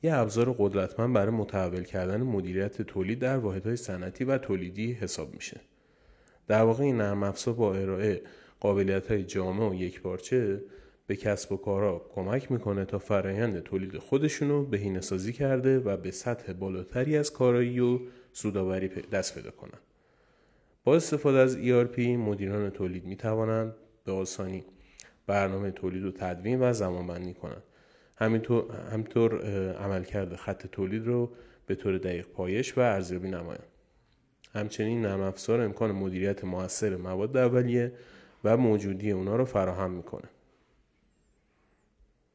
یه ابزار قدرتمند برای متحول کردن مدیریت تولید در واحدهای صنعتی و تولیدی حساب میشه. در واقع این نرم افزار با ارائه قابلیت‌های جامع و یکپارچه به کسب و کارها کمک میکنه تا فرآیند تولید خودشونو بهینه‌سازی کرده و به سطح بالاتری از کارایی و سودآوری دست پیدا کنن. با استفاده از ERP مدیران تولید میتوانند به آسانی برنامه تولید رو تدوین و زمانبندی کنند. همینطور عملکرد خط تولید رو به طور دقیق پایش و ارزیابی نمایند. همچنین نرم افزار امکان مدیریت مؤثر مواد اولیه و موجودی اونا رو فراهم میکنه.